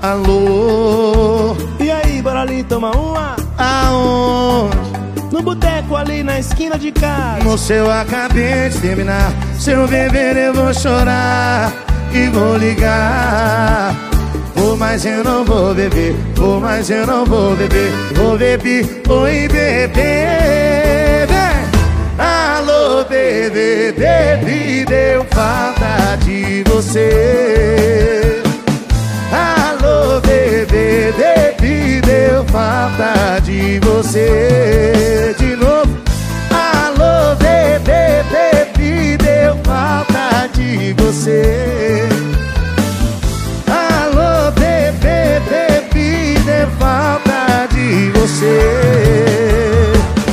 Alô, e aí, bora ali tomar uma? aonde? No boteco ali na esquina de casa. Moço, eu acabei de terminar. Se eu beber eu vou chorar e vou ligar. Vou, mas eu não vou beber. Vou, mas eu não vou beber. Vou beber, oi bebê. Vem! Alô, bebê, bebê, deu falta de você. Alô, bebê, bebê, deu falta de você. De novo. Alô, bebê, bebê, deu falta de você. Alô, bebê, bebê, deu falta de você.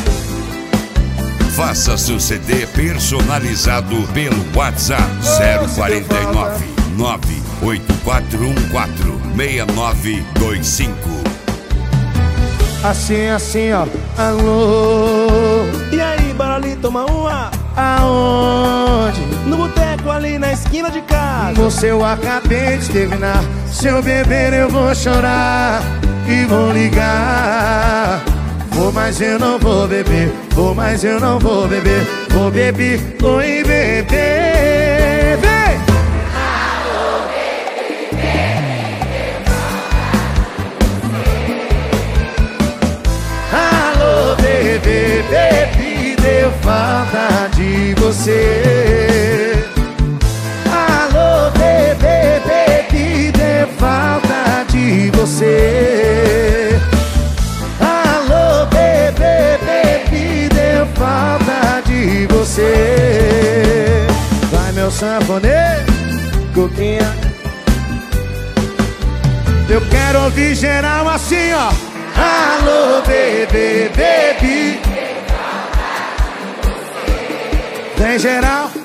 Faça seu CD personalizado pelo WhatsApp 049 984146925. Assim, assim, ó. Alô, E aí, bora ali tomar uma? aonde? No boteco ali na esquina de casa. Moço, eu acabei de terminar. Se eu beber eu vou chorar e vou ligar. Vou, mas eu não vou beber. Vou, mas eu não vou beber. Vou beber, oi bebê. Vem! Alô, bebê, bebê, deu falta de você. Alô, bebê, bebê, deu falta de você. Alô, bebê, bebê, deu falta de você. Vai, meu sanfoneiro, coquinha. Eu quero ouvir geral assim, ó. Alô, bebê, bebê. Tem geral?